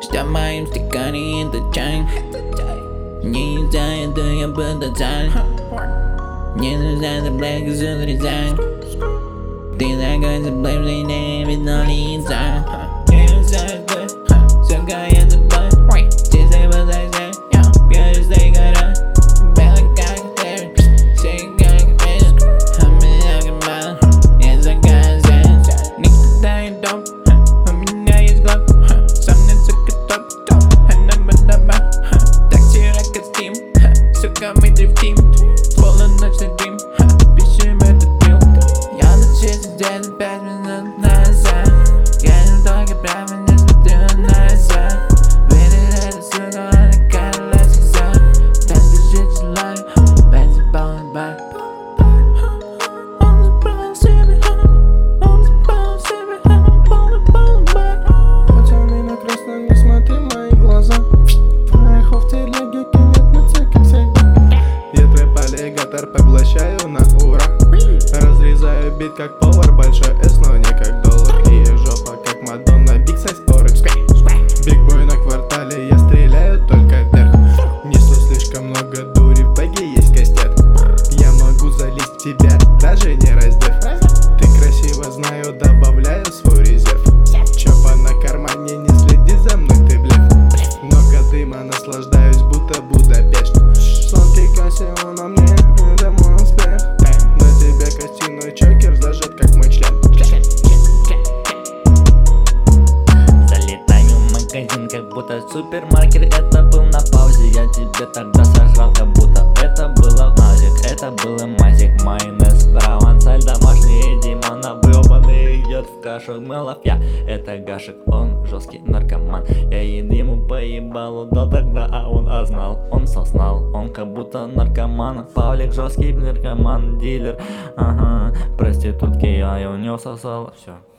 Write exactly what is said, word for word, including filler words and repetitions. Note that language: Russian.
Что в моем стакане это чай. Не знаю, да я буду царь. Не нужна эта блэка, задрезай. Ты такой заблужденный, видно лица. Не знаю, да, сука, я тобой. Чистый подойдет, пьющий гора. Белый как ты, синий как фишк. А меня гибал, я заказан. Никогда не дом, у меня есть глоб. Сам не сука топ, она бадаба. Такси костюм, сука, мы дрифтим. Полуночный дым, пишем этот дел. Я начал здесь пять минут назад. Я не только прямо не смотрю назад. Видит эта сука, она калась глаза. Так бежит желаю, бензин полный бак. Он забрал себе, он забрал себе, полный полный бак. Пацаны на красном, не смотри в мои глаза. Твоих в телеге кинет на цикл всегда. Я твой полигатор поглощаю на ура. Разрезаю бит как повар, большой эс, но не как доллар. И жопа как Мадонна, биг сайз оранж. Биг бой на квартале, я стреляю только вверх. Несу слишком много дури, в баге есть костят. Я могу залезть в тебя, даже не раздев. Ты красиво, знаю, добавляю свой резерв. Чопа на кармане, не следи за мной, ты блеф. Много дыма, наслаждаюсь, будто Будапешт. Сладкий кассио на мне, это мой успех. На тебя костяной чокер зажат, как мой член. Залетаю в магазин, как будто супермаркет. Это был на паузе, я тебе тогда сожрал, как будто это было назик. Это было мазик, майонез, провансаль, домашний Димон объебанный идет в кашу мелов. Я это Гашек, он жесткий наркоман. Я ему поебалу дал тогда, а он ознал. Он соснал, он как будто наркоман. Павлик жесткий наркоман, дилер. Ага, проститутки, я и у него сосал. Все.